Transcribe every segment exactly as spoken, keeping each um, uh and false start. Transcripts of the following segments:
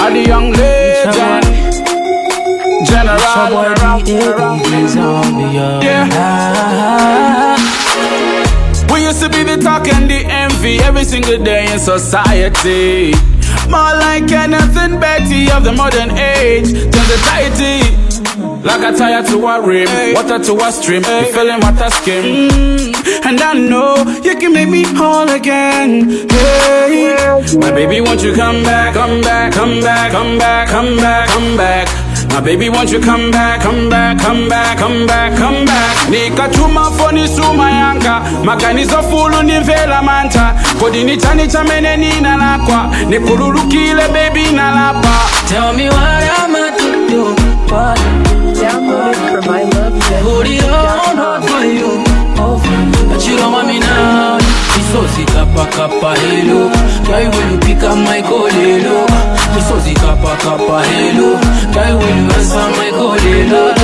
I'm the young legend. General around, yeah. We used to be the talk and the envy every single day in society. More like anything Betty of the modern age. Turn the tighty like a tire to a rim, water to a stream, you feeling water skim. Mm, and I know you can make me whole again. Hey, my baby, won't you come back, come back, come back, come back, come back, come back. My baby, won't you come back, come back, come back, come back, come back. Nika chuma foni suma yanka, makanizo fulu ni vela manta. Kodi ni chani chamene ni nalakwa, nikululukile baby nalapa. Tell me what am I to do? What? Download it from my love. Put it on hard for you, but you don't want me now. Misozi kapa kapa hello, guy when you pick up my call hello. Misozi kapa kapa hello, guy when you answer my call hello.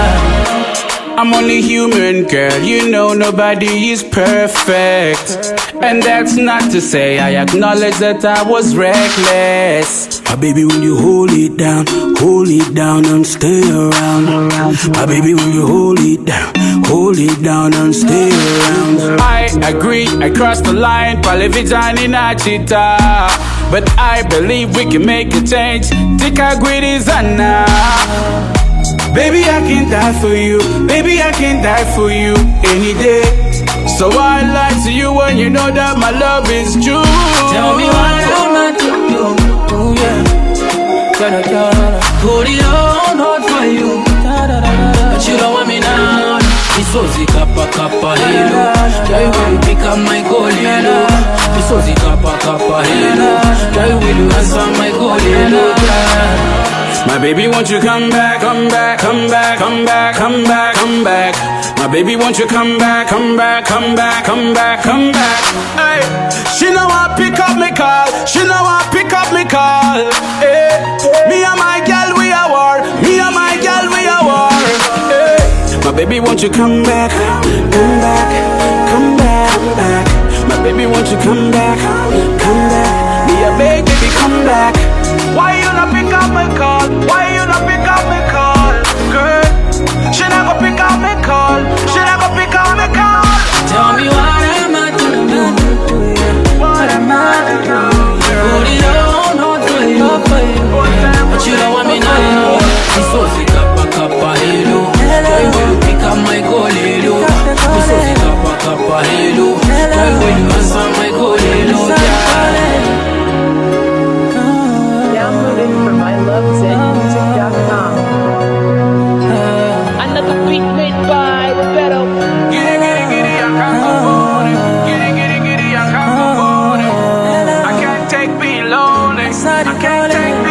I'm only human, girl, you know nobody is perfect. And that's not to say I acknowledge that I was reckless. My baby, when you hold it down, hold it down and stay around. My baby, when you hold it down, hold it down and stay around. I agree, I crossed the line, probably vijani na chita. But I believe we can make a change. Tika gwidizana. Baby, I can die for you. Baby, I can die for you any day. So I lie to you when you know that my love is true. Tell me what am I to do? Oh yeah, gotta, gotta put it on hard for you, but you don't want me now. Misozi kapa kapa hello, guy when you pick up my call hello. Misozi kapa kapa hello, guy when you answer my call hello. My baby, won't you come back, come back, come back, come back, come back, come back. My baby, won't you come back, come back, come back, come back, come back. Hey, she know I pick up me call, she know I pick up me call. Hey, me and my girl we are war, me and my girl we are war. Hey, my baby, won't you come back, come back, come back, come back. My baby, won't you come back, come back. Me a beg, baby, come back. Why you not pick up my call? Why you not pick up my call? Girl, she not go pick up my call. She not go pick up my call. Tell me what am I to do? What am I to do? Put it on hard for you, but you don't want me now. Misozi kapa kapa hello, guy when you pick up my call hello. Misozi kapa kapa hello, guy when you answer my call hello. Download it from my love zen music dot com. Another beat made by Roberto. Giddy, giddy, giddy, I can't go for it. Giddy, giddy, giddy, I can't go for it. I can't take being lonely. I can't take